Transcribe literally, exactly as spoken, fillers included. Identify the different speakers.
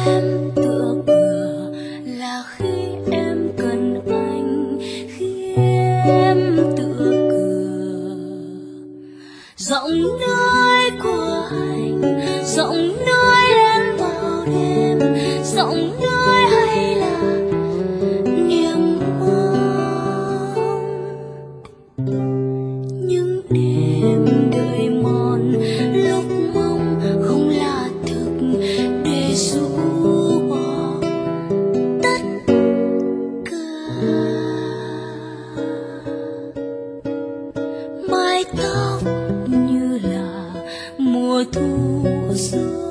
Speaker 1: em tựa bừa là khi em cần anh, khi em tựa cửa. Giọng nói của anh, giọng nói đến vào đêm, giọng nói hay là niềm mong. Những đêm đợi mòn, lúc mong không là thực để rũ bỏ tất cả. Mái tóc như là mùa thu rơi